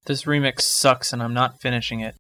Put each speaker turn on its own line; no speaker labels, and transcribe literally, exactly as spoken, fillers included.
This remix sucks and I'm not finishing it.